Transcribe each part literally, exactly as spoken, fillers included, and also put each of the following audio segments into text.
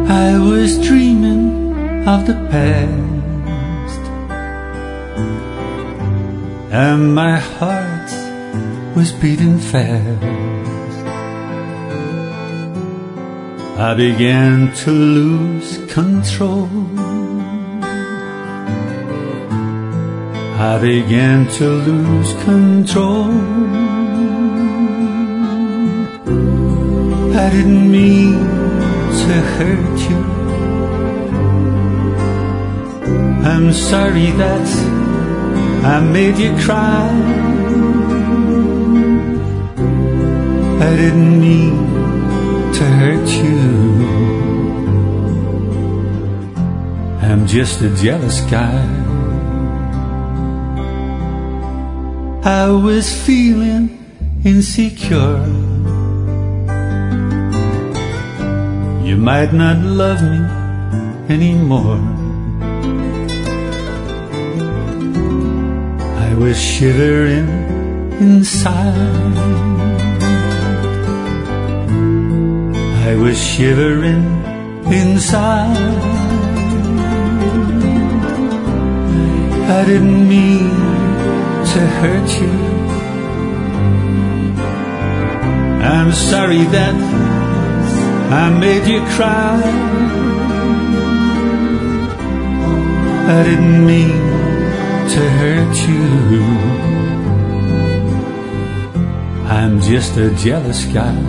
I was dreaming of the past, and my heart was beating fast. I began to lose control. I began to lose control. I didn't mean to hurt you. I'm sorry that I made you cry. I didn't mean to hurt you. I'm just a jealous guy. I was feeling insecure. You might not love me anymore. I was shivering inside. I was shivering inside. I didn't mean to hurt you. I'm sorry that I made you cry. I didn't mean to hurt you. I'm just a jealous guy.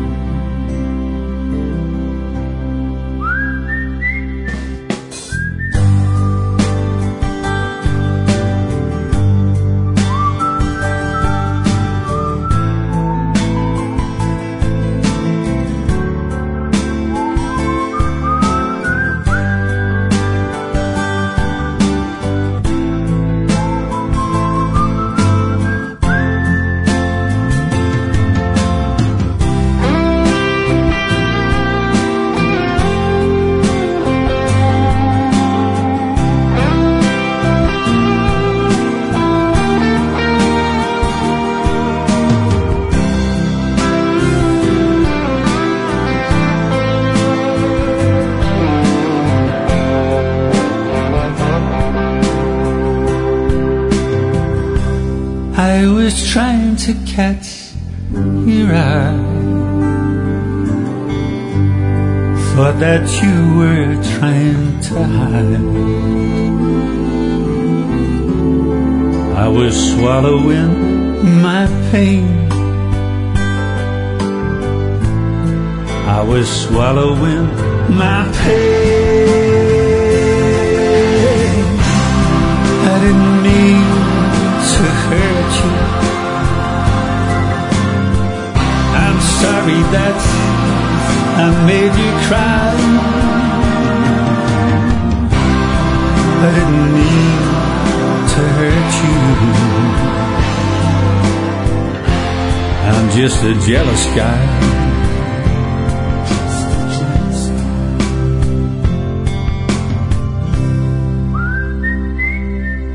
I was trying to catch your eye. Thought that you were trying to hide. I was swallowing my pain. I was swallowing my pain. I didn't mean to hurt you. I'm sorry that I made you cry. I didn't mean to hurt you. I'm just a jealous guy.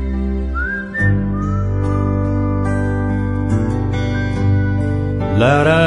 La da